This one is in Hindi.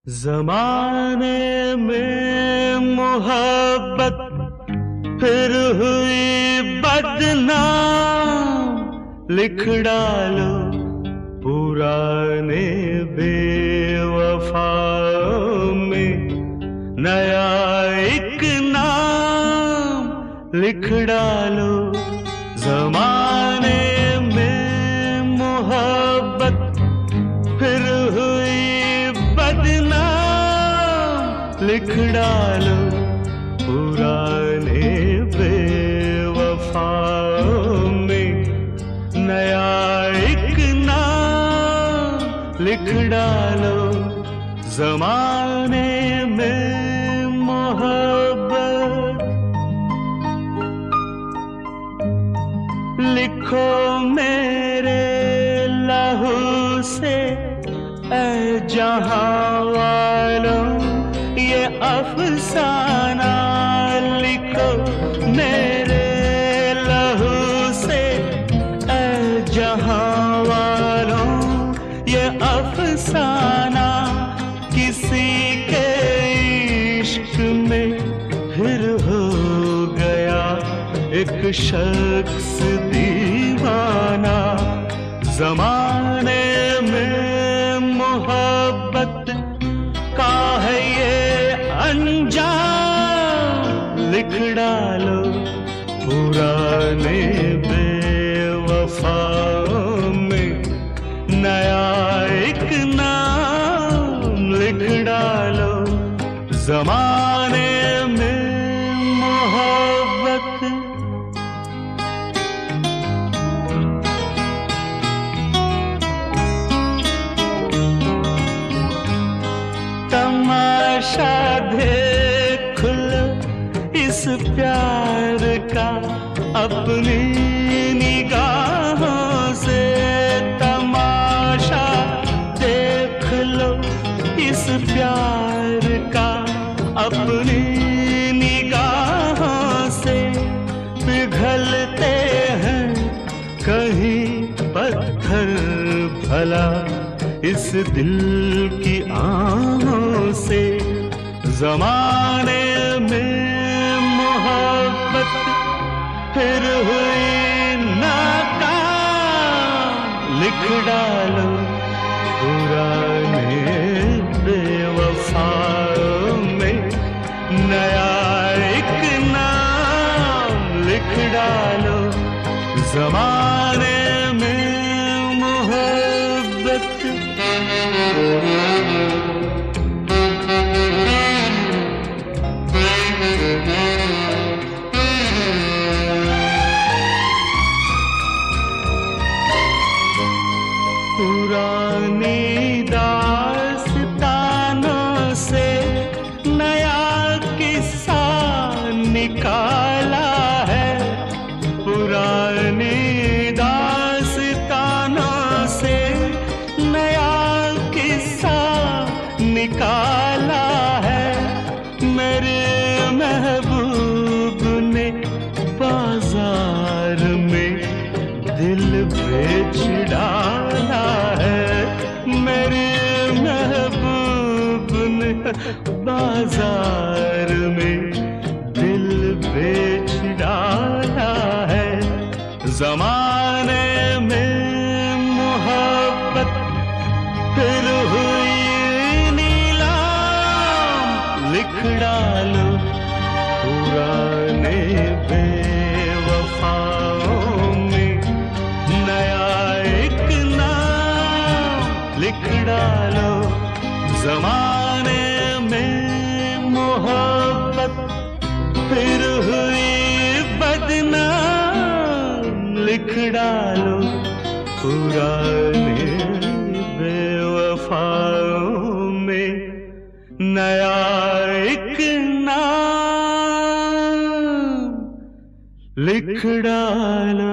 ज़माने में मोहब्बत फिर हुई बदनाम। लिख डालो पुराने बेवफाओं में नया एक नाम। लिख डालो ज़माने में मोहब्बत फिर हुई बदनाम। लिख डालो पुराने बेवफाओं में नया एक नाम। लिख डालो ज़माने में मोहब्बत। लिखो मेरे लहू से ऐ जहां वालों ये अफसाना। लिखो मेरे लहू से ऐ जहां वालों ये अफसाना। किसी के इश्क में फिर हो गया एक शख्स दीवाना। ज़माने में मोहब्बत का है ये अंजाम। लिख डालो पुराने बेवफाओं में नया एक नाम। लिख डालो ज़माने में मोहब्बत। तमाशा देख लो इस प्यार का अपनी निगाहों से। तमाशा देख लो इस प्यार का अपनी निगाहों से। पिघलते हैं कहीं पत्थर भला इस दिल की आहों से। ज़माने में मोहब्बत फिर हुई नाकाम। लिख डालो पुराने बेवफाओं में नया एक नाम। लिख डालो ज़माने में मोहब्बत। पुरानी दास्तानों से नया किस्सा निकाला है। पुरानी दास्तानों से नया किस्सा निकाला है। मेरे महबूब ने बाजार में दिल बेच डाला है। मेरे महबूब ने बाजार में दिल बेच डाला है। ज़माने में मोहब्बत फिर हुई नीलाम। लिख डालो पुराने बेवफाओं में नया एक नाम। लिख डालो ज़माने में मोहब्बत फिर हुई बदनाम। लिख डालो पुराने बेवफाओं में नया एक नाम। लिख डालो